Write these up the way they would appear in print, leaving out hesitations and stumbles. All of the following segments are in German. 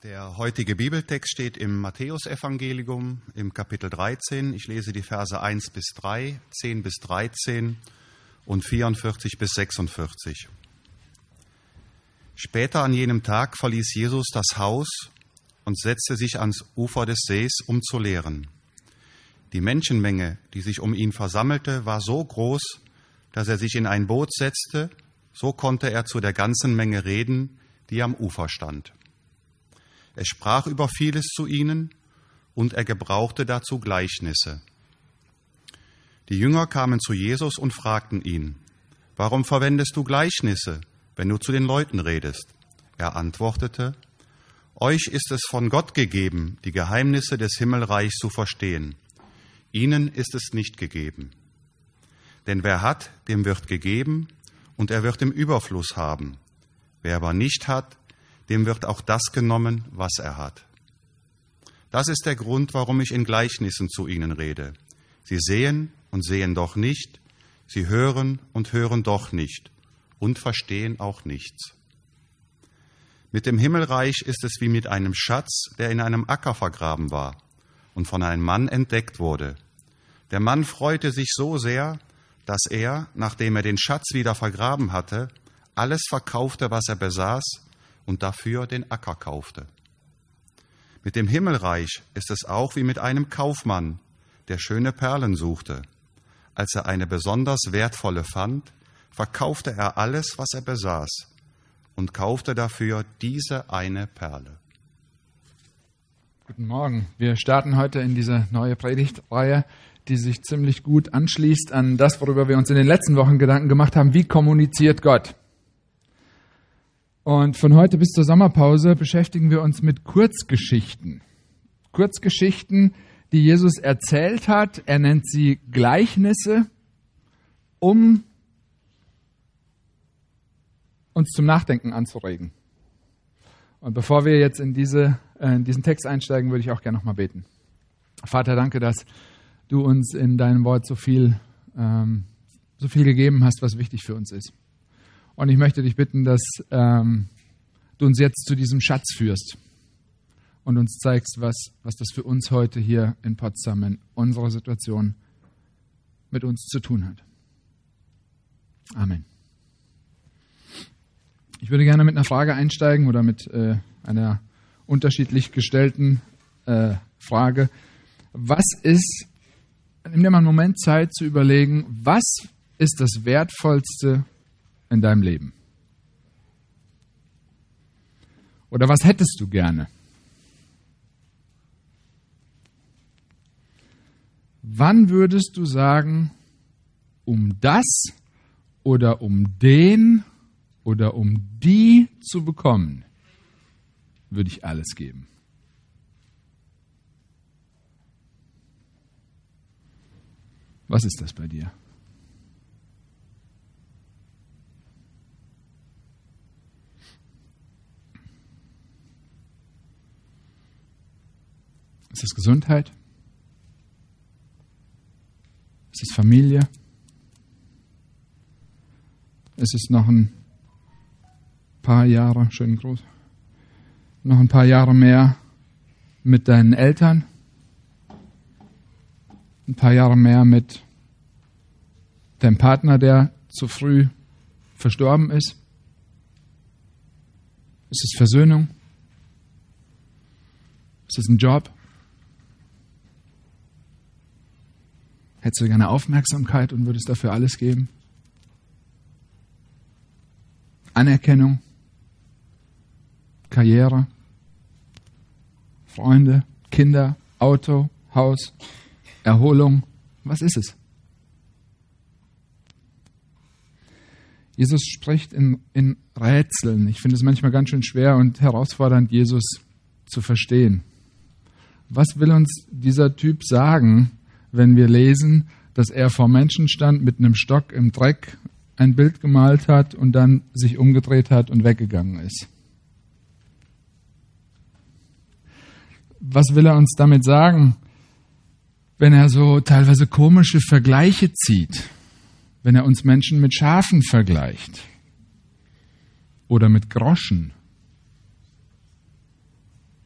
Der heutige Bibeltext steht im Matthäusevangelium im Kapitel 13. Ich lese die Verse 1 bis 3, 10 bis 13 und 44 bis 46. Später an jenem Tag verließ Jesus das Haus und setzte sich ans Ufer des Sees, um zu lehren. Die Menschenmenge, die sich um ihn versammelte, war so groß, dass er sich in ein Boot setzte, so konnte er zu der ganzen Menge reden, die am Ufer stand. Er sprach über vieles zu ihnen und er gebrauchte dazu Gleichnisse. Die Jünger kamen zu Jesus und fragten ihn: Warum verwendest du Gleichnisse, wenn du zu den Leuten redest? Er antwortete: Euch ist es von Gott gegeben, die Geheimnisse des Himmelreichs zu verstehen. Ihnen ist es nicht gegeben. Denn wer hat, dem wird gegeben, und er wird im Überfluss haben. Wer aber nicht hat, dem wird auch das genommen, was er hat. Das ist der Grund, warum ich in Gleichnissen zu ihnen rede. Sie sehen und sehen doch nicht, sie hören und hören doch nicht und verstehen auch nichts. Mit dem Himmelreich ist es wie mit einem Schatz, der in einem Acker vergraben war und von einem Mann entdeckt wurde. Der Mann freute sich so sehr, dass er, nachdem er den Schatz wieder vergraben hatte, alles verkaufte, was er besaß, und dafür den Acker kaufte. Mit dem Himmelreich ist es auch wie mit einem Kaufmann, der schöne Perlen suchte. Als er eine besonders wertvolle fand, verkaufte er alles, was er besaß, und kaufte dafür diese eine Perle. Guten Morgen. Wir starten heute in diese neue Predigtreihe, die sich ziemlich gut anschließt an das, worüber wir uns in den letzten Wochen Gedanken gemacht haben. Wie kommuniziert Gott? Und von heute bis zur Sommerpause beschäftigen wir uns mit Kurzgeschichten. Kurzgeschichten, die Jesus erzählt hat. Er nennt sie Gleichnisse, um uns zum Nachdenken anzuregen. Und bevor wir jetzt in diesen Text einsteigen, würde ich auch gerne nochmal beten. Vater, danke, dass du uns in deinem Wort so viel gegeben hast, was wichtig für uns ist. Und ich möchte dich bitten, dass du uns jetzt zu diesem Schatz führst und uns zeigst, was das für uns heute hier in Potsdam in unserer Situation mit uns zu tun hat. Amen. Ich würde gerne mit einer Frage einsteigen oder mit einer unterschiedlich gestellten Frage. Nimm dir mal einen Moment Zeit zu überlegen, was ist das Wertvollste in deinem Leben? Oder was hättest du gerne? Wann würdest du sagen, um das oder um den oder um die zu bekommen, würde ich alles geben? Was ist das bei dir? Ist es Gesundheit? Ist es Familie? Ist es noch ein paar Jahre, schönen Gruß, noch ein paar Jahre mehr mit deinen Eltern? Ein paar Jahre mehr mit deinem Partner, der zu früh verstorben ist? Ist es Versöhnung? Ist es ein Job? Hättest du gerne Aufmerksamkeit und würdest dafür alles geben? Anerkennung? Karriere? Freunde? Kinder? Auto? Haus? Erholung? Was ist es? Jesus spricht in Rätseln. Ich finde es manchmal ganz schön schwer und herausfordernd, Jesus zu verstehen. Was will uns dieser Typ sagen, wenn wir lesen, dass er vor Menschen stand, mit einem Stock im Dreck ein Bild gemalt hat und dann sich umgedreht hat und weggegangen ist? Was will er uns damit sagen, wenn er so teilweise komische Vergleiche zieht? Wenn er uns Menschen mit Schafen vergleicht oder mit Groschen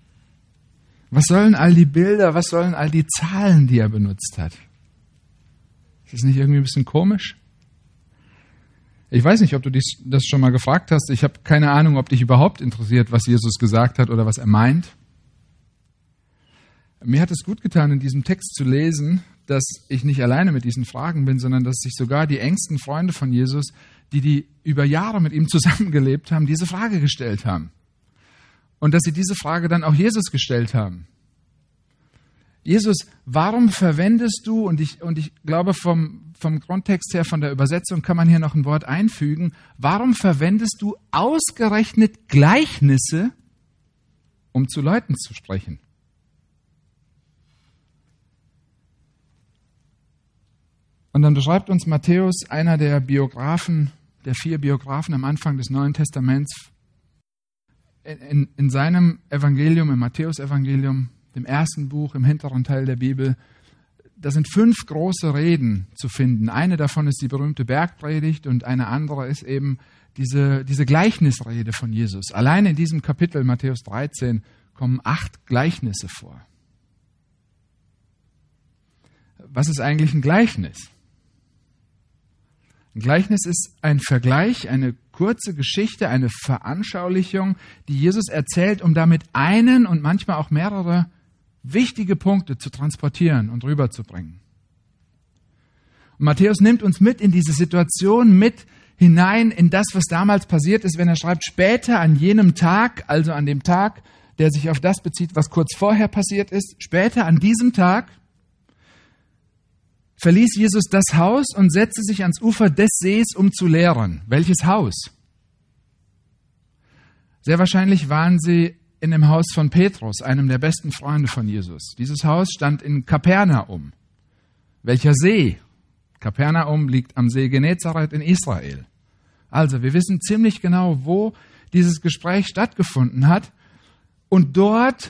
Was sollen all die Bilder, was sollen all die Zahlen, die er benutzt hat? Ist das nicht irgendwie ein bisschen komisch? Ich weiß nicht, ob du das schon mal gefragt hast. Ich habe keine Ahnung, ob dich überhaupt interessiert, was Jesus gesagt hat oder was er meint. Mir hat es gut getan, in diesem Text zu lesen, dass ich nicht alleine mit diesen Fragen bin, sondern dass sich sogar die engsten Freunde von Jesus, die über Jahre mit ihm zusammengelebt haben, diese Frage gestellt haben. Und dass sie diese Frage dann auch Jesus gestellt haben. Jesus, warum verwendest du, und ich glaube vom Grundtext her, von der Übersetzung kann man hier noch ein Wort einfügen, warum verwendest du ausgerechnet Gleichnisse, um zu Leuten zu sprechen? Und dann beschreibt uns Matthäus, einer der 4 Biografen am Anfang des Neuen Testaments, in seinem Evangelium, im Matthäus-Evangelium, dem ersten Buch im hinteren Teil der Bibel, da sind 5 große Reden zu finden. Eine davon ist die berühmte Bergpredigt und eine andere ist eben diese Gleichnisrede von Jesus. Allein in diesem Kapitel, Matthäus 13, kommen 8 Gleichnisse vor. Was ist eigentlich ein Gleichnis? Ein Gleichnis ist ein Vergleich, eine kurze Geschichte, eine Veranschaulichung, die Jesus erzählt, um damit einen und manchmal auch mehrere wichtige Punkte zu transportieren und rüberzubringen. Und Matthäus nimmt uns mit in diese Situation, mit hinein in das, was damals passiert ist, wenn er schreibt, später an jenem Tag, also an dem Tag, der sich auf das bezieht, was kurz vorher passiert ist, später an diesem Tag verließ Jesus das Haus und setzte sich ans Ufer des Sees, um zu lehren. Welches Haus? Sehr wahrscheinlich waren sie in dem Haus von Petrus, einem der besten Freunde von Jesus. Dieses Haus stand in Kapernaum. Welcher See? Kapernaum liegt am See Genezareth in Israel. Also, wir wissen ziemlich genau, wo dieses Gespräch stattgefunden hat. Und dort,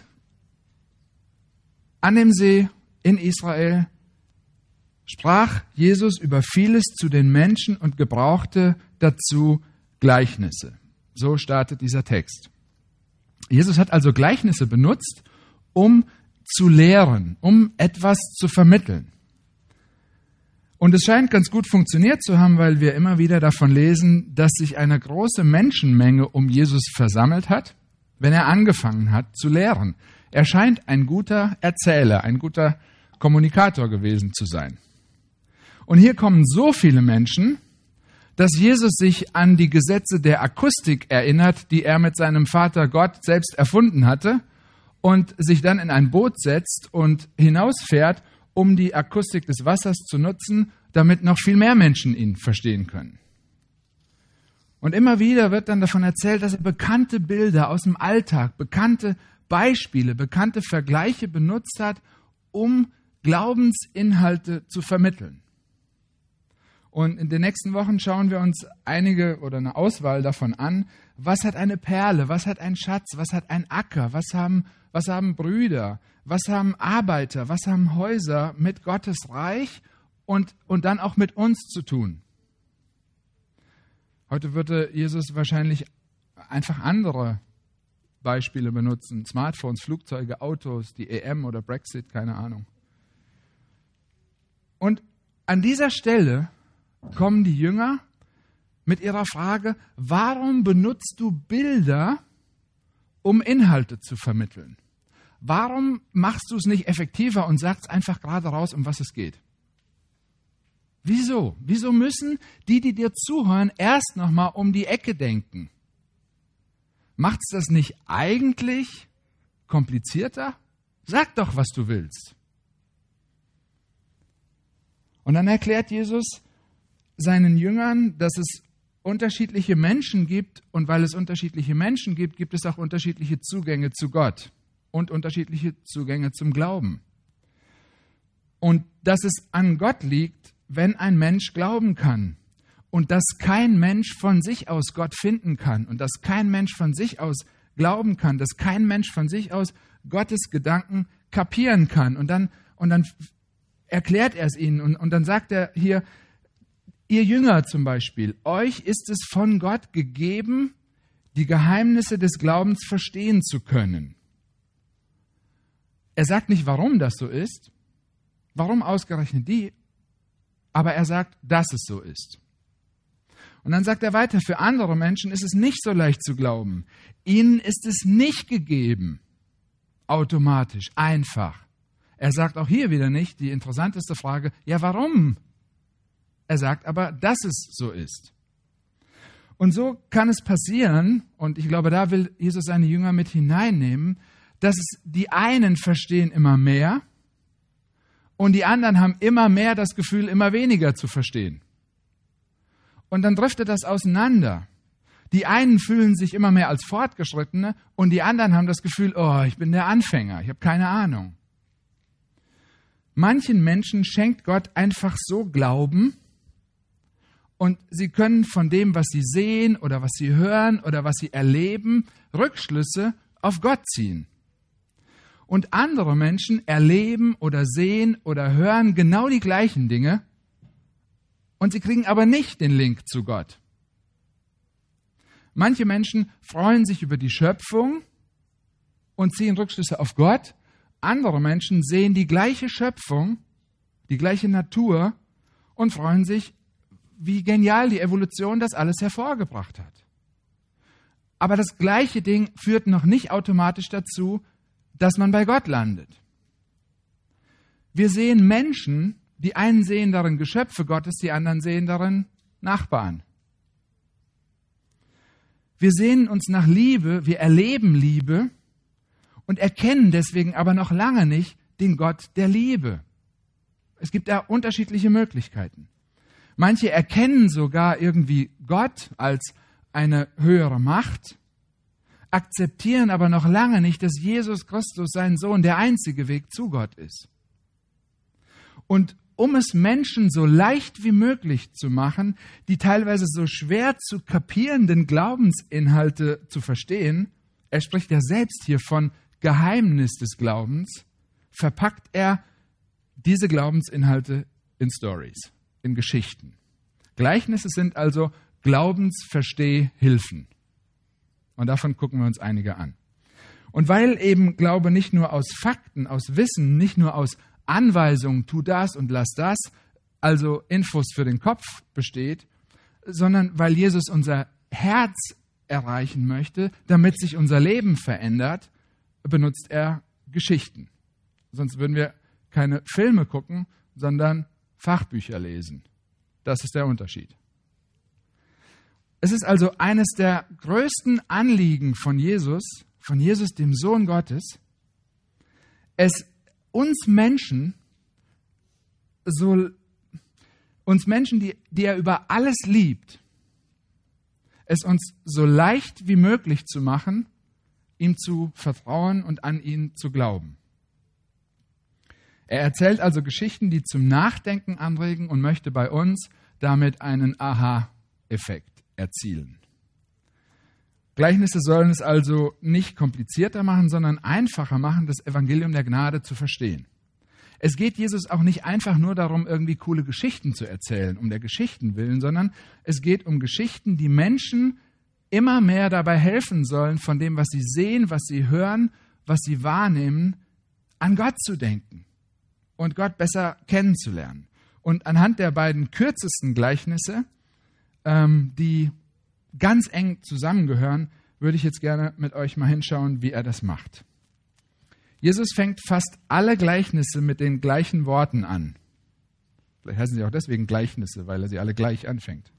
an dem See in Israel, sprach Jesus über vieles zu den Menschen und gebrauchte dazu Gleichnisse. So startet dieser Text. Jesus hat also Gleichnisse benutzt, um zu lehren, um etwas zu vermitteln. Und es scheint ganz gut funktioniert zu haben, weil wir immer wieder davon lesen, dass sich eine große Menschenmenge um Jesus versammelt hat, wenn er angefangen hat zu lehren. Er scheint ein guter Erzähler, ein guter Kommunikator gewesen zu sein. Und hier kommen so viele Menschen, dass Jesus sich an die Gesetze der Akustik erinnert, die er mit seinem Vater Gott selbst erfunden hatte und sich dann in ein Boot setzt und hinausfährt, um die Akustik des Wassers zu nutzen, damit noch viel mehr Menschen ihn verstehen können. Und immer wieder wird dann davon erzählt, dass er bekannte Bilder aus dem Alltag, bekannte Beispiele, bekannte Vergleiche benutzt hat, um Glaubensinhalte zu vermitteln. Und in den nächsten Wochen schauen wir uns einige oder eine Auswahl davon an. Was hat eine Perle? Was hat ein Schatz? Was hat ein Acker? Was haben Brüder? Was haben Arbeiter? Was haben Häuser mit Gottes Reich und dann auch mit uns zu tun? Heute würde Jesus wahrscheinlich einfach andere Beispiele benutzen. Smartphones, Flugzeuge, Autos, die EM oder Brexit, keine Ahnung. Und an dieser Stelle kommen die Jünger mit ihrer Frage, warum benutzt du Bilder, um Inhalte zu vermitteln? Warum machst du es nicht effektiver und sagst einfach gerade raus, um was es geht? Wieso? Wieso müssen die dir zuhören, erst nochmal um die Ecke denken? Macht es das nicht eigentlich komplizierter? Sag doch, was du willst. Und dann erklärt Jesus seinen Jüngern, dass es unterschiedliche Menschen gibt und weil es unterschiedliche Menschen gibt, gibt es auch unterschiedliche Zugänge zu Gott und unterschiedliche Zugänge zum Glauben. Und dass es an Gott liegt, wenn ein Mensch glauben kann und dass kein Mensch von sich aus Gott finden kann und dass kein Mensch von sich aus glauben kann, dass kein Mensch von sich aus Gottes Gedanken kapieren kann. Und dann erklärt er es ihnen und dann sagt er hier, ihr Jünger zum Beispiel, euch ist es von Gott gegeben, die Geheimnisse des Glaubens verstehen zu können. Er sagt nicht, warum das so ist, warum ausgerechnet die, aber er sagt, dass es so ist. Und dann sagt er weiter, für andere Menschen ist es nicht so leicht zu glauben. Ihnen ist es nicht gegeben, automatisch, einfach. Er sagt auch hier wieder nicht die interessanteste Frage, ja warum? Er sagt aber, dass es so ist. Und so kann es passieren, und ich glaube, da will Jesus seine Jünger mit hineinnehmen, dass es die einen verstehen immer mehr und die anderen haben immer mehr das Gefühl, immer weniger zu verstehen. Und dann driftet das auseinander. Die einen fühlen sich immer mehr als Fortgeschrittene und die anderen haben das Gefühl, oh, ich bin der Anfänger, ich habe keine Ahnung. Manchen Menschen schenkt Gott einfach so Glauben und sie können von dem, was sie sehen oder was sie hören oder was sie erleben, Rückschlüsse auf Gott ziehen. Und andere Menschen erleben oder sehen oder hören genau die gleichen Dinge und sie kriegen aber nicht den Link zu Gott. Manche Menschen freuen sich über die Schöpfung und ziehen Rückschlüsse auf Gott. Andere Menschen sehen die gleiche Schöpfung, die gleiche Natur und freuen sich, wie genial die Evolution das alles hervorgebracht hat. Aber das gleiche Ding führt noch nicht automatisch dazu, dass man bei Gott landet. Wir sehen Menschen, die einen sehen darin Geschöpfe Gottes, die anderen sehen darin Nachbarn. Wir sehnen uns nach Liebe, wir erleben Liebe und erkennen deswegen aber noch lange nicht den Gott der Liebe. Es gibt da unterschiedliche Möglichkeiten. Manche erkennen sogar irgendwie Gott als eine höhere Macht, akzeptieren aber noch lange nicht, dass Jesus Christus, sein Sohn, der einzige Weg zu Gott ist. Und um es Menschen so leicht wie möglich zu machen, die teilweise so schwer zu kapierenden Glaubensinhalte zu verstehen, er spricht ja selbst hier von Geheimnis des Glaubens, verpackt er diese Glaubensinhalte in Stories, in Geschichten. Gleichnisse sind also Glaubensverstehhilfen. Und davon gucken wir uns einige an. Und weil eben Glaube nicht nur aus Fakten, aus Wissen, nicht nur aus Anweisungen, tu das und lass das, also Infos für den Kopf besteht, sondern weil Jesus unser Herz erreichen möchte, damit sich unser Leben verändert, benutzt er Geschichten. Sonst würden wir keine Filme gucken, sondern Fachbücher lesen. Das ist der Unterschied. Es ist also eines der größten Anliegen von Jesus, dem Sohn Gottes, uns Menschen, die er über alles liebt, es uns so leicht wie möglich zu machen, ihm zu vertrauen und an ihn zu glauben. Er erzählt also Geschichten, die zum Nachdenken anregen und möchte bei uns damit einen Aha-Effekt erzielen. Gleichnisse sollen es also nicht komplizierter machen, sondern einfacher machen, das Evangelium der Gnade zu verstehen. Es geht Jesus auch nicht einfach nur darum, irgendwie coole Geschichten zu erzählen, um der Geschichten willen, sondern es geht um Geschichten, die Menschen immer mehr dabei helfen sollen, von dem, was sie sehen, was sie hören, was sie wahrnehmen, an Gott zu denken und Gott besser kennenzulernen. Und anhand der beiden kürzesten Gleichnisse, die ganz eng zusammengehören, würde ich jetzt gerne mit euch mal hinschauen, wie er das macht. Jesus fängt fast alle Gleichnisse mit den gleichen Worten an. Vielleicht heißen sie auch deswegen Gleichnisse, weil er sie alle gleich anfängt.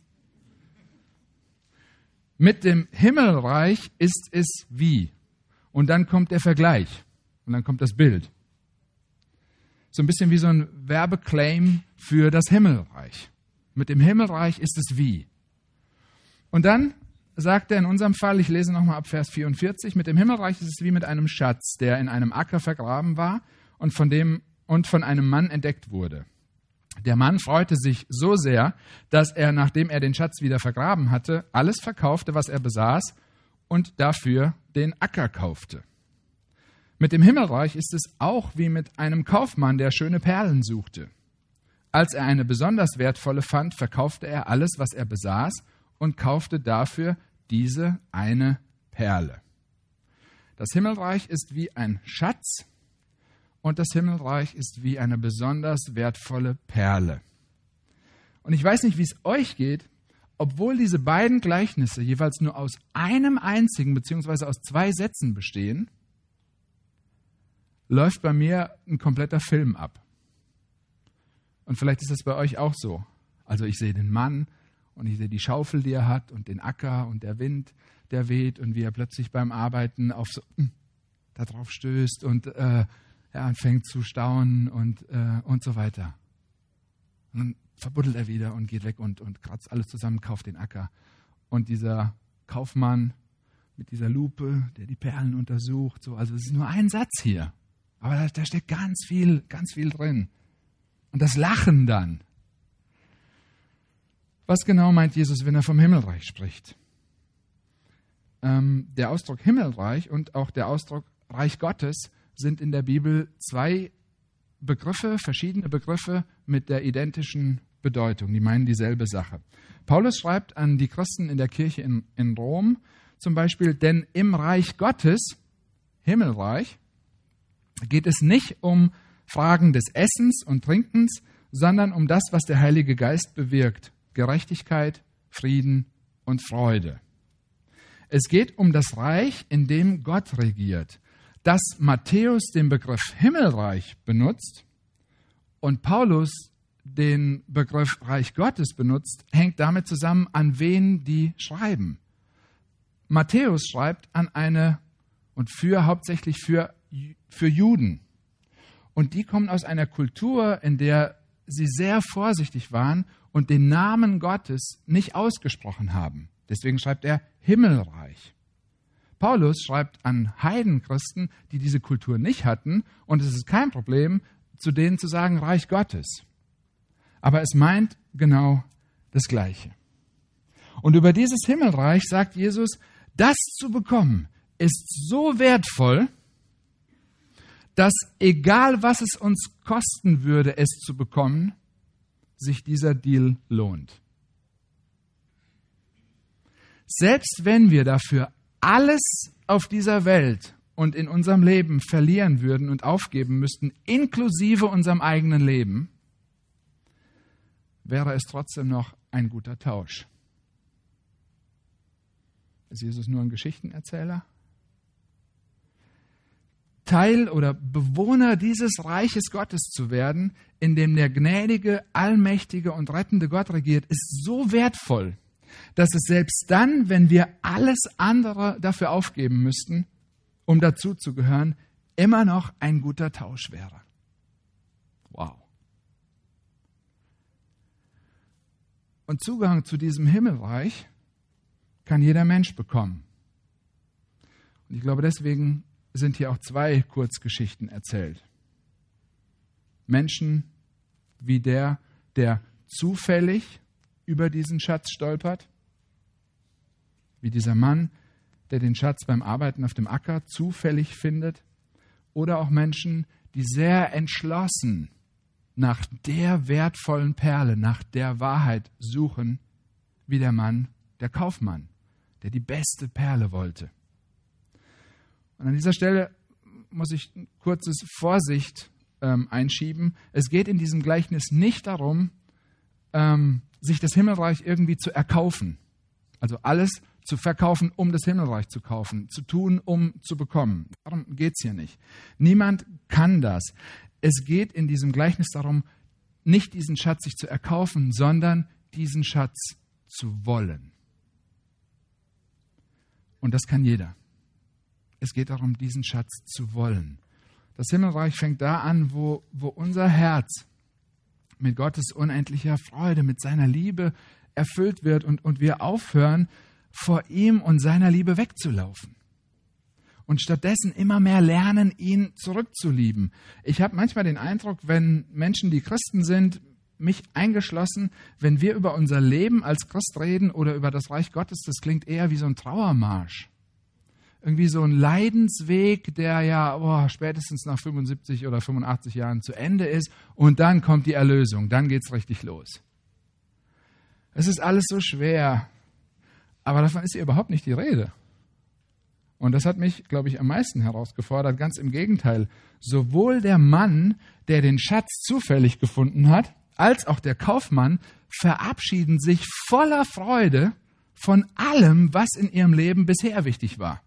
Mit dem Himmelreich ist es wie. Und dann kommt der Vergleich. Und dann kommt das Bild. So ein bisschen wie so ein Werbeclaim für das Himmelreich. Mit dem Himmelreich ist es wie. Und dann sagt er in unserem Fall, ich lese nochmal ab Vers 44, mit dem Himmelreich ist es wie mit einem Schatz, der in einem Acker vergraben war und von einem Mann entdeckt wurde. Der Mann freute sich so sehr, dass er, nachdem er den Schatz wieder vergraben hatte, alles verkaufte, was er besaß und dafür den Acker kaufte. Mit dem Himmelreich ist es auch wie mit einem Kaufmann, der schöne Perlen suchte. Als er eine besonders wertvolle fand, verkaufte er alles, was er besaß und kaufte dafür diese eine Perle. Das Himmelreich ist wie ein Schatz und das Himmelreich ist wie eine besonders wertvolle Perle. Und ich weiß nicht, wie es euch geht, obwohl diese beiden Gleichnisse jeweils nur aus einem einzigen bzw. aus 2 Sätzen bestehen, läuft bei mir ein kompletter Film ab. Und vielleicht ist das bei euch auch so. Also ich sehe den Mann und ich sehe die Schaufel, die er hat und den Acker und der Wind, der weht und wie er plötzlich beim Arbeiten da drauf stößt und anfängt zu staunen und so weiter. Und dann verbuddelt er wieder und geht weg und kratzt alles zusammen, kauft den Acker. Und dieser Kaufmann mit dieser Lupe, der die Perlen untersucht, so, also es ist nur ein Satz hier, aber da steckt ganz viel drin. Und das Lachen dann. Was genau meint Jesus, wenn er vom Himmelreich spricht? Der Ausdruck Himmelreich und auch der Ausdruck Reich Gottes sind in der Bibel 2 Begriffe, verschiedene Begriffe mit der identischen Bedeutung. Die meinen dieselbe Sache. Paulus schreibt an die Christen in der Kirche in Rom zum Beispiel, denn im Reich Gottes, Himmelreich, geht es nicht um Fragen des Essens und Trinkens, sondern um das, was der Heilige Geist bewirkt. Gerechtigkeit, Frieden und Freude. Es geht um das Reich, in dem Gott regiert. Dass Matthäus den Begriff Himmelreich benutzt und Paulus den Begriff Reich Gottes benutzt, hängt damit zusammen, an wen die schreiben. Matthäus schreibt an hauptsächlich für Juden. Und die kommen aus einer Kultur, in der sie sehr vorsichtig waren und den Namen Gottes nicht ausgesprochen haben. Deswegen schreibt er Himmelreich. Paulus schreibt an Heidenchristen, die diese Kultur nicht hatten, und es ist kein Problem, zu denen zu sagen Reich Gottes. Aber es meint genau das Gleiche. Und über dieses Himmelreich sagt Jesus, das zu bekommen ist so wertvoll, dass egal was es uns kosten würde, es zu bekommen, sich dieser Deal lohnt. Selbst wenn wir dafür alles auf dieser Welt und in unserem Leben verlieren würden und aufgeben müssten, inklusive unserem eigenen Leben, wäre es trotzdem noch ein guter Tausch. Ist Jesus nur ein Geschichtenerzähler? Teil oder Bewohner dieses Reiches Gottes zu werden, in dem der gnädige, allmächtige und rettende Gott regiert, ist so wertvoll, dass es selbst dann, wenn wir alles andere dafür aufgeben müssten, um dazu zu gehören, immer noch ein guter Tausch wäre. Wow. Und Zugang zu diesem Himmelreich kann jeder Mensch bekommen. Und ich glaube, deswegen sind hier auch 2 Kurzgeschichten erzählt. Menschen wie der zufällig über diesen Schatz stolpert, wie dieser Mann, der den Schatz beim Arbeiten auf dem Acker zufällig findet, oder auch Menschen, die sehr entschlossen nach der wertvollen Perle, nach der Wahrheit suchen, wie der Mann, der Kaufmann, der die beste Perle wollte. Und an dieser Stelle muss ich ein kurzes Vorsicht einschieben. Es geht in diesem Gleichnis nicht darum, sich das Himmelreich irgendwie zu erkaufen. Also alles zu verkaufen, um das Himmelreich zu kaufen, zu tun, um zu bekommen. Darum geht es hier nicht. Niemand kann das. Es geht in diesem Gleichnis darum, nicht diesen Schatz sich zu erkaufen, sondern diesen Schatz zu wollen. Und das kann jeder. Es geht darum, diesen Schatz zu wollen. Das Himmelreich fängt da an, wo unser Herz mit Gottes unendlicher Freude, mit seiner Liebe erfüllt wird und wir aufhören, vor ihm und seiner Liebe wegzulaufen. Und stattdessen immer mehr lernen, ihn zurückzulieben. Ich habe manchmal den Eindruck, wenn Menschen, die Christen sind, mich eingeschlossen, wenn wir über unser Leben als Christ reden oder über das Reich Gottes, das klingt eher wie so ein Trauermarsch. Irgendwie so ein Leidensweg, der ja spätestens nach 75 oder 85 Jahren zu Ende ist und dann kommt die Erlösung, dann geht's richtig los. Es ist alles so schwer, aber davon ist hier überhaupt nicht die Rede. Und das hat mich, glaube ich, am meisten herausgefordert. Ganz im Gegenteil. Sowohl der Mann, der den Schatz zufällig gefunden hat, als auch der Kaufmann verabschieden sich voller Freude von allem, was in ihrem Leben bisher wichtig war.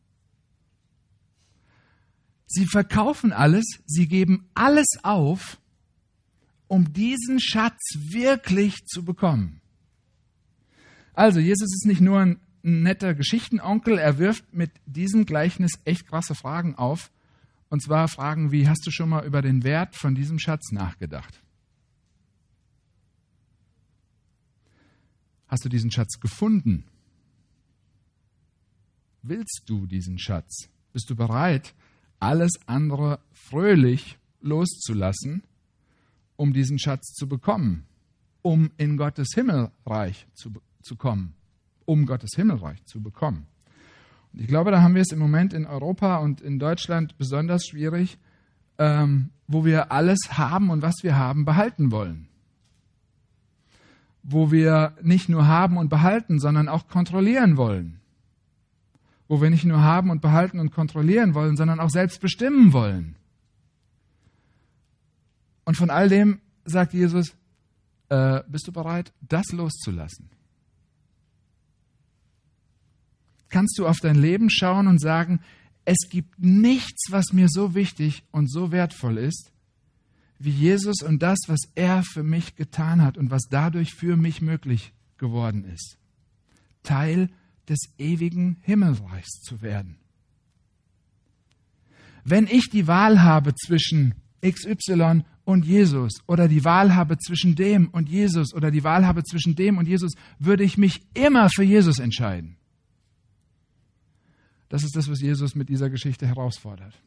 Sie verkaufen alles, sie geben alles auf, um diesen Schatz wirklich zu bekommen. Also, Jesus ist nicht nur ein netter Geschichtenonkel, er wirft mit diesem Gleichnis echt krasse Fragen auf. Und zwar Fragen wie, hast du schon mal über den Wert von diesem Schatz nachgedacht? Hast du diesen Schatz gefunden? Willst du diesen Schatz? Bist du bereit, alles andere fröhlich loszulassen, um diesen Schatz zu bekommen, um in Gottes Himmelreich zu kommen, um Gottes Himmelreich zu bekommen? Und ich glaube, da haben wir es im Moment in Europa und in Deutschland besonders schwierig, wo wir alles haben und was wir haben behalten wollen. Wo wir nicht nur haben und behalten, sondern auch kontrollieren wollen. Wo wir nicht nur haben und behalten und kontrollieren wollen, sondern auch selbst bestimmen wollen. Und von all dem sagt Jesus, bist du bereit, das loszulassen? Kannst du auf dein Leben schauen und sagen, es gibt nichts, was mir so wichtig und so wertvoll ist, wie Jesus und das, was er für mich getan hat und was dadurch für mich möglich geworden ist. Teil des ewigen Himmelreichs zu werden. Wenn ich die Wahl habe zwischen XY und Jesus oder die Wahl habe zwischen dem und Jesus oder die Wahl habe zwischen dem und Jesus, würde ich mich immer für Jesus entscheiden. Das ist das, was Jesus mit dieser Geschichte herausfordert.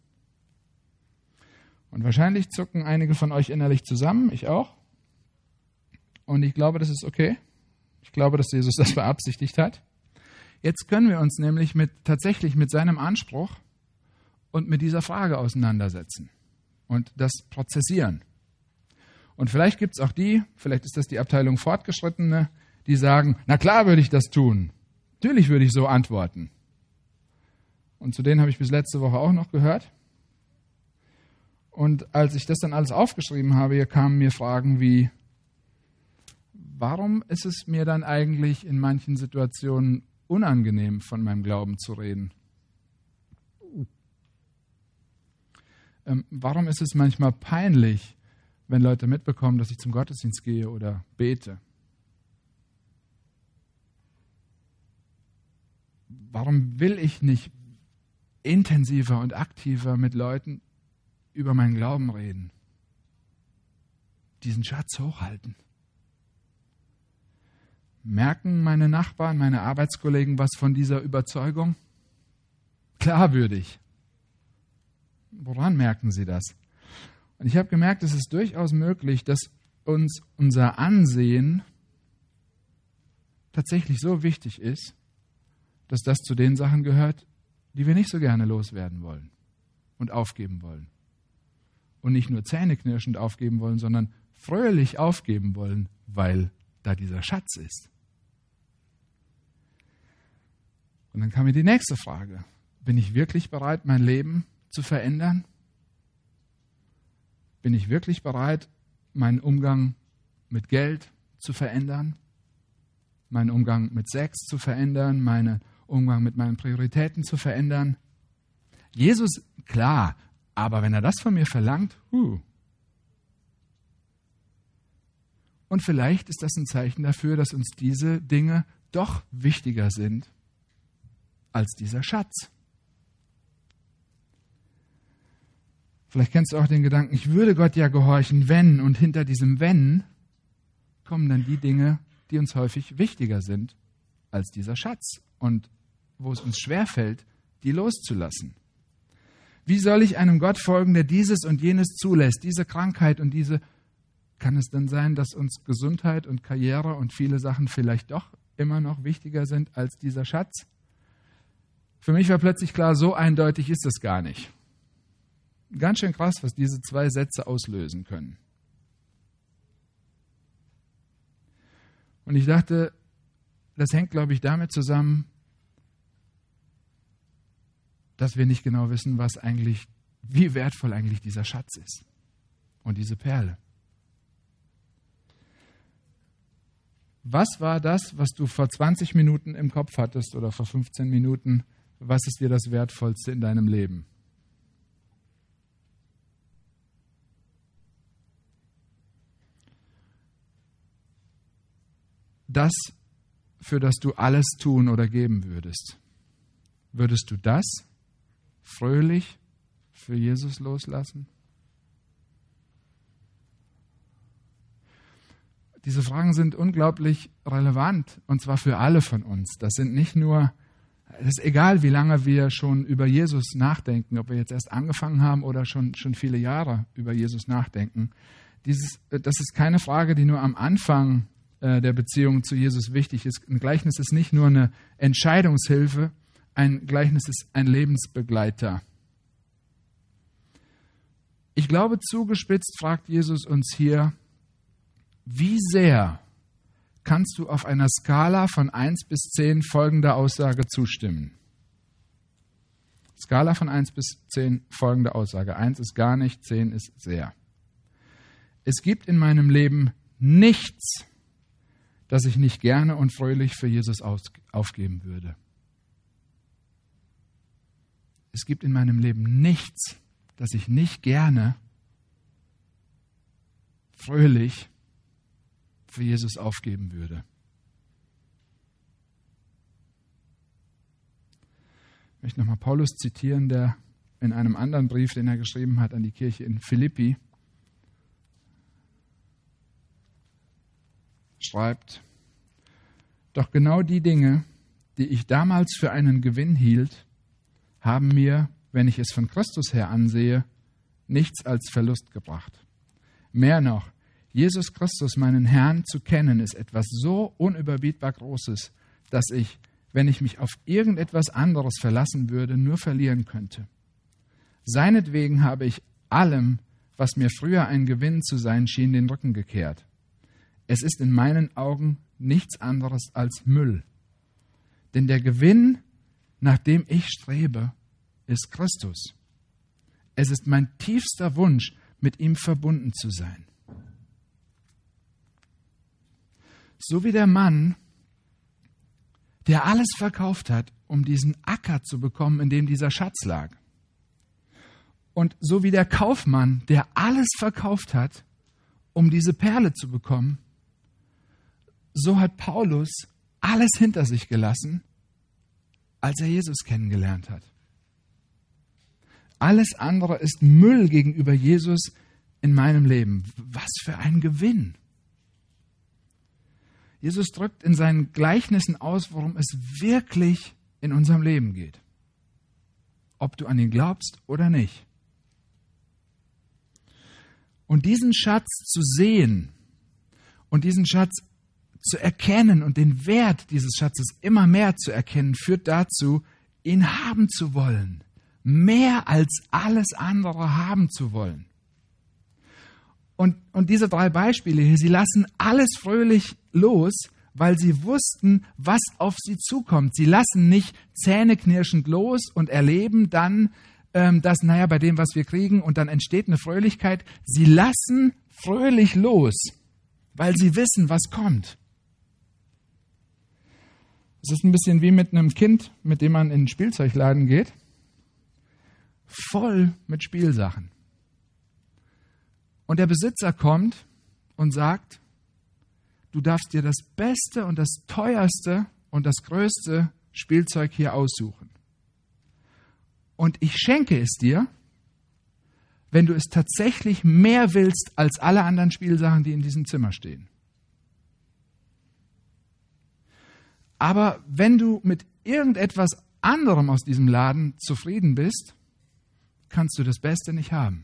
Und wahrscheinlich zucken einige von euch innerlich zusammen, ich auch. Und ich glaube, das ist okay. Ich glaube, dass Jesus das beabsichtigt hat. Jetzt können wir uns nämlich tatsächlich mit seinem Anspruch und mit dieser Frage auseinandersetzen und das prozessieren. Und vielleicht gibt es auch vielleicht ist das die Abteilung Fortgeschrittene, die sagen, na klar würde ich das tun. Natürlich würde ich so antworten. Und zu denen habe ich bis letzte Woche auch noch gehört. Und als ich das dann alles aufgeschrieben habe, hier kamen mir Fragen wie, warum ist es mir dann eigentlich in manchen Situationen unangenehm, von meinem Glauben zu reden? Warum ist es manchmal peinlich, wenn Leute mitbekommen, dass ich zum Gottesdienst gehe oder bete? Warum will ich nicht intensiver und aktiver mit Leuten über meinen Glauben reden? Diesen Schatz hochhalten. Merken meine Nachbarn, meine Arbeitskollegen was von dieser Überzeugung? Klar würde ich. Woran merken sie das? Und ich habe gemerkt, es ist durchaus möglich, dass uns unser Ansehen tatsächlich so wichtig ist, dass das zu den Sachen gehört, die wir nicht so gerne loswerden wollen und aufgeben wollen. Und nicht nur zähneknirschend aufgeben wollen, sondern fröhlich aufgeben wollen, weil da dieser Schatz ist. Und dann kam mir die nächste Frage. Bin ich wirklich bereit, mein Leben zu verändern? Bin ich wirklich bereit, meinen Umgang mit Geld zu verändern? Meinen Umgang mit Sex zu verändern? Meinen Umgang mit meinen Prioritäten zu verändern? Jesus, klar, aber wenn er das von mir verlangt, Und vielleicht ist das ein Zeichen dafür, dass uns diese Dinge doch wichtiger sind als dieser Schatz. Vielleicht kennst du auch den Gedanken, ich würde Gott ja gehorchen, wenn, und hinter diesem Wenn kommen dann die Dinge, die uns häufig wichtiger sind als dieser Schatz und wo es uns schwerfällt, die loszulassen. Wie soll ich einem Gott folgen, der dieses und jenes zulässt, diese Krankheit und diese... Kann es denn sein, dass uns Gesundheit und Karriere und viele Sachen vielleicht doch immer noch wichtiger sind als dieser Schatz? Für mich war plötzlich klar, so eindeutig ist es gar nicht. Ganz schön krass, was diese zwei Sätze auslösen können. Und ich dachte, das hängt, glaube ich, damit zusammen, dass wir nicht genau wissen, wie wertvoll eigentlich dieser Schatz ist und diese Perle. Was war das, was du vor 20 Minuten im Kopf hattest oder vor 15 Minuten? Was ist dir das Wertvollste in deinem Leben? Das, für das du alles tun oder geben würdest. Würdest du das fröhlich für Jesus loslassen? Diese Fragen sind unglaublich relevant, und zwar für alle von uns. Das ist egal, wie lange wir schon über Jesus nachdenken, ob wir jetzt erst angefangen haben oder schon viele Jahre über Jesus nachdenken. Das ist keine Frage, die nur am Anfang der Beziehung zu Jesus wichtig ist. Ein Gleichnis ist nicht nur eine Entscheidungshilfe, ein Gleichnis ist ein Lebensbegleiter. Ich glaube, zugespitzt fragt Jesus uns hier: Wie sehr kannst du auf einer Skala von 1 bis 10 folgender Aussage zustimmen? Skala von 1 bis 10 folgende Aussage. 1 ist gar nicht, 10 ist sehr. Es gibt in meinem Leben nichts, das ich nicht gerne und fröhlich für Jesus aufgeben würde. Es gibt in meinem Leben nichts, das ich nicht gerne fröhlich für Jesus aufgeben würde. Ich möchte nochmal Paulus zitieren, der in einem anderen Brief, den er geschrieben hat an die Kirche in Philippi, schreibt: Doch genau die Dinge, die ich damals für einen Gewinn hielt, haben mir, wenn ich es von Christus her ansehe, nichts als Verlust gebracht. Mehr noch, Jesus Christus, meinen Herrn, zu kennen, ist etwas so unüberbietbar Großes, dass ich, wenn ich mich auf irgendetwas anderes verlassen würde, nur verlieren könnte. Seinetwegen habe ich allem, was mir früher ein Gewinn zu sein schien, den Rücken gekehrt. Es ist in meinen Augen nichts anderes als Müll. Denn der Gewinn, nach dem ich strebe, ist Christus. Es ist mein tiefster Wunsch, mit ihm verbunden zu sein. So wie der Mann, der alles verkauft hat, um diesen Acker zu bekommen, in dem dieser Schatz lag. Und so wie der Kaufmann, der alles verkauft hat, um diese Perle zu bekommen, so hat Paulus alles hinter sich gelassen, als er Jesus kennengelernt hat. Alles andere ist Müll gegenüber Jesus in meinem Leben. Was für ein Gewinn! Jesus drückt in seinen Gleichnissen aus, worum es wirklich in unserem Leben geht. Ob du an ihn glaubst oder nicht. Und diesen Schatz zu sehen und diesen Schatz zu erkennen und den Wert dieses Schatzes immer mehr zu erkennen, führt dazu, ihn haben zu wollen. Mehr als alles andere haben zu wollen. Und diese 3 Beispiele hier, sie lassen alles fröhlich los, weil sie wussten, was auf sie zukommt. Sie lassen nicht zähneknirschend los und erleben dann das, bei dem, was wir kriegen, und dann entsteht eine Fröhlichkeit. Sie lassen fröhlich los, weil sie wissen, was kommt. Es ist ein bisschen wie mit einem Kind, mit dem man in den Spielzeugladen geht, voll mit Spielsachen. Und der Besitzer kommt und sagt: Du darfst dir das beste und das teuerste und das größte Spielzeug hier aussuchen. Und ich schenke es dir, wenn du es tatsächlich mehr willst als alle anderen Spielsachen, die in diesem Zimmer stehen. Aber wenn du mit irgendetwas anderem aus diesem Laden zufrieden bist, kannst du das Beste nicht haben.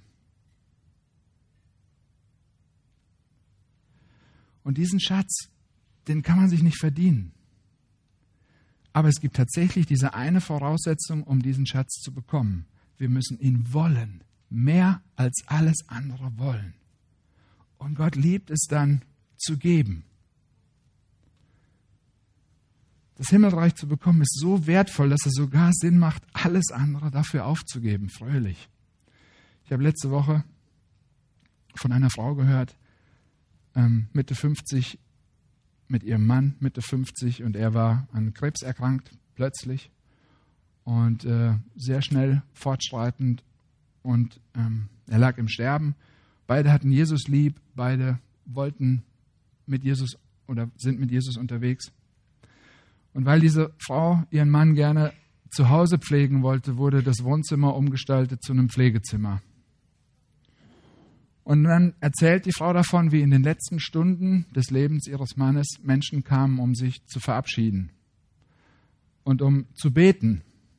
Und diesen Schatz, den kann man sich nicht verdienen. Aber es gibt tatsächlich diese eine Voraussetzung, um diesen Schatz zu bekommen. Wir müssen ihn wollen, mehr als alles andere wollen. Und Gott liebt es dann zu geben. Das Himmelreich zu bekommen ist so wertvoll, dass es sogar Sinn macht, alles andere dafür aufzugeben, fröhlich. Ich habe letzte Woche von einer Frau gehört, Mitte 50, mit ihrem Mann, Mitte 50, und er war an Krebs erkrankt, plötzlich und sehr schnell fortschreitend, und er lag im Sterben. Beide hatten Jesus lieb, beide wollten mit Jesus oder sind mit Jesus unterwegs. Und weil diese Frau ihren Mann gerne zu Hause pflegen wollte, wurde das Wohnzimmer umgestaltet zu einem Pflegezimmer. Und dann erzählt die Frau davon, wie in den letzten Stunden des Lebens ihres Mannes Menschen kamen, um sich zu verabschieden und um zu beten.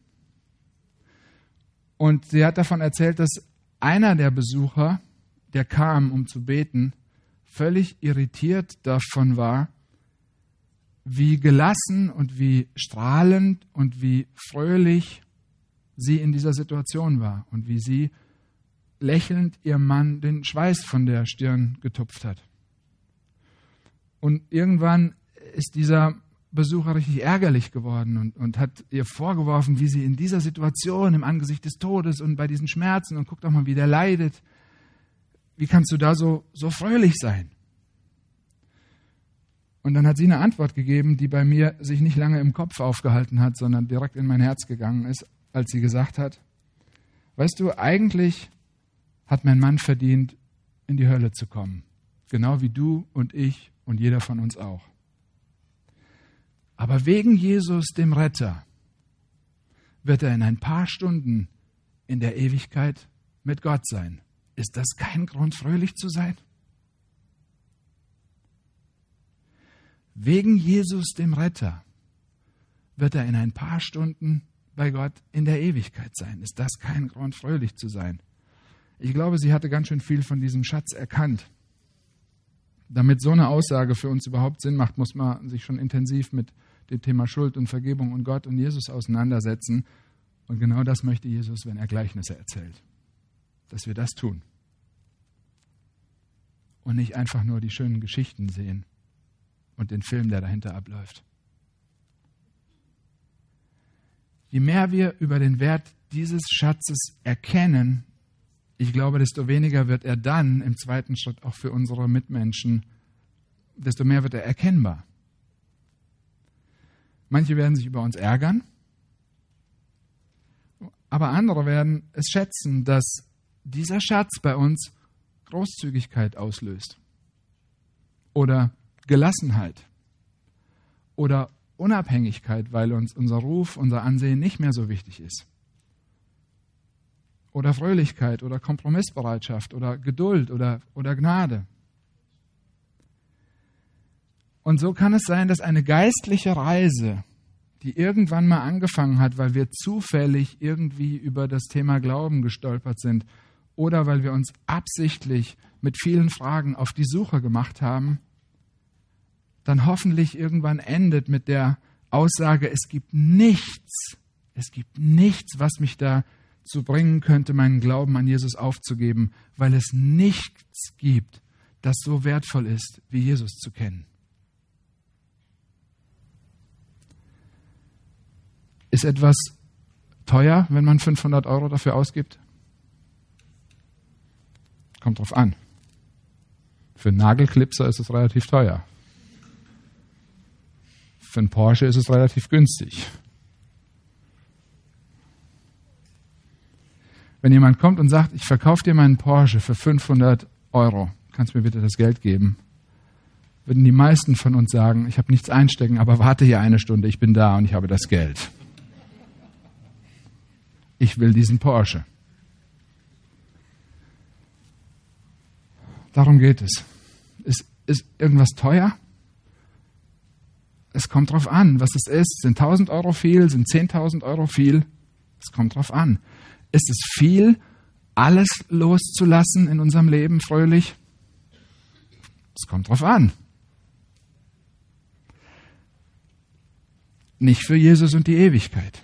Und sie hat davon erzählt, dass einer der Besucher, der kam, um zu beten, völlig irritiert davon war, wie gelassen und wie strahlend und wie fröhlich sie in dieser Situation war und wie sie lächelnd ihrem Mann den Schweiß von der Stirn getupft hat. Und irgendwann ist dieser Besucher richtig ärgerlich geworden und hat ihr vorgeworfen, wie sie in dieser Situation im Angesicht des Todes und bei diesen Schmerzen, und guck doch mal, wie der leidet, wie kannst du da so fröhlich sein? Und dann hat sie eine Antwort gegeben, die bei mir sich nicht lange im Kopf aufgehalten hat, sondern direkt in mein Herz gegangen ist, als sie gesagt hat, weißt du, eigentlich hat mein Mann verdient, in die Hölle zu kommen. Genau wie du und ich und jeder von uns auch. Aber wegen Jesus, dem Retter, wird er in ein paar Stunden in der Ewigkeit mit Gott sein. Ist das kein Grund, fröhlich zu sein? Wegen Jesus, dem Retter, wird er in ein paar Stunden bei Gott in der Ewigkeit sein. Ist das kein Grund, fröhlich zu sein? Ich glaube, sie hatte ganz schön viel von diesem Schatz erkannt. Damit so eine Aussage für uns überhaupt Sinn macht, muss man sich schon intensiv mit dem Thema Schuld und Vergebung und Gott und Jesus auseinandersetzen. Und genau das möchte Jesus, wenn er Gleichnisse erzählt. Dass wir das tun. Und nicht einfach nur die schönen Geschichten sehen und den Film, der dahinter abläuft. Je mehr wir über den Wert dieses Schatzes erkennen, ich glaube, desto weniger wird er dann im zweiten Schritt auch für unsere Mitmenschen, desto mehr wird er erkennbar. Manche werden sich über uns ärgern, aber andere werden es schätzen, dass dieser Schatz bei uns Großzügigkeit auslöst oder Gelassenheit oder Unabhängigkeit, weil uns unser Ruf, unser Ansehen nicht mehr so wichtig ist. Oder Fröhlichkeit oder Kompromissbereitschaft oder Geduld oder Gnade. Und so kann es sein, dass eine geistliche Reise, die irgendwann mal angefangen hat, weil wir zufällig irgendwie über das Thema Glauben gestolpert sind oder weil wir uns absichtlich mit vielen Fragen auf die Suche gemacht haben, dann hoffentlich irgendwann endet mit der Aussage, es gibt nichts, was mich dazu bringen könnte, meinen Glauben an Jesus aufzugeben, weil es nichts gibt, das so wertvoll ist, wie Jesus zu kennen. Ist etwas teuer, wenn man 500 € dafür ausgibt? Kommt drauf an. Für einen Nagelklipser ist es relativ teuer. Für einen Porsche ist es relativ günstig. Wenn jemand kommt und sagt, ich verkaufe dir meinen Porsche für 500 €, kannst du mir bitte das Geld geben? Würden die meisten von uns sagen, ich habe nichts einstecken, aber warte hier eine Stunde, ich bin da und ich habe das Geld. Ich will diesen Porsche. Darum geht es. Ist irgendwas teuer? Es kommt drauf an, was es ist. Sind 1.000 € viel? Sind 10.000 € viel? Es kommt drauf an. Ist es viel, alles loszulassen in unserem Leben fröhlich? Es kommt drauf an. Nicht für Jesus und die Ewigkeit.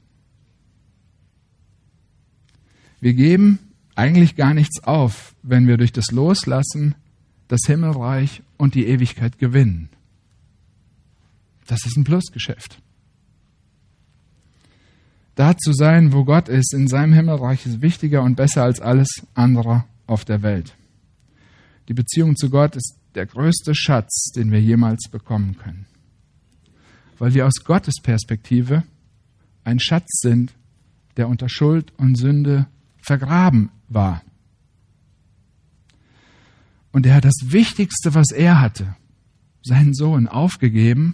Wir geben eigentlich gar nichts auf, wenn wir durch das Loslassen das Himmelreich und die Ewigkeit gewinnen. Das ist ein Plusgeschäft. Da zu sein, wo Gott ist, in seinem Himmelreich, ist wichtiger und besser als alles andere auf der Welt. Die Beziehung zu Gott ist der größte Schatz, den wir jemals bekommen können. Weil wir aus Gottes Perspektive ein Schatz sind, der unter Schuld und Sünde vergraben war. Und er hat das Wichtigste, was er hatte, seinen Sohn aufgegeben,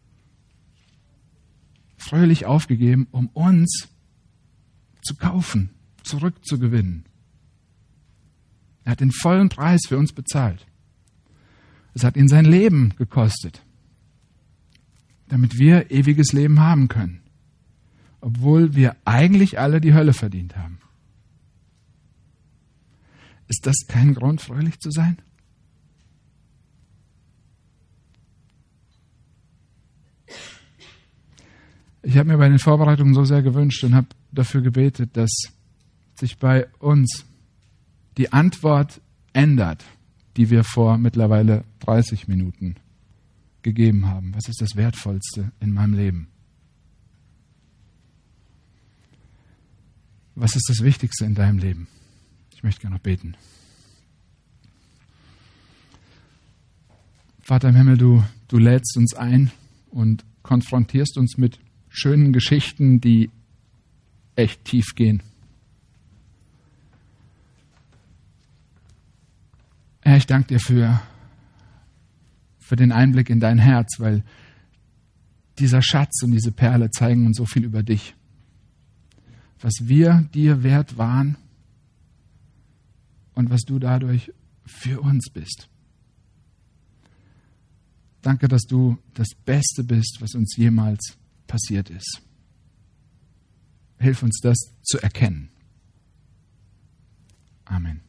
fröhlich aufgegeben, um uns zu kaufen, zurückzugewinnen. Er hat den vollen Preis für uns bezahlt. Es hat ihn sein Leben gekostet, damit wir ewiges Leben haben können, obwohl wir eigentlich alle die Hölle verdient haben. Ist das kein Grund, fröhlich zu sein? Ich habe mir bei den Vorbereitungen so sehr gewünscht und habe dafür gebetet, dass sich bei uns die Antwort ändert, die wir vor mittlerweile 30 Minuten gegeben haben. Was ist das Wertvollste in meinem Leben? Was ist das Wichtigste in deinem Leben? Ich möchte gerne noch beten. Vater im Himmel, du lädst uns ein und konfrontierst uns mit schönen Geschichten, die echt tief gehen. Herr, ich danke dir für den Einblick in dein Herz, weil dieser Schatz und diese Perle zeigen uns so viel über dich. Was wir dir wert waren und was du dadurch für uns bist. Danke, dass du das Beste bist, was uns jemals passiert ist. Hilf uns, das zu erkennen. Amen.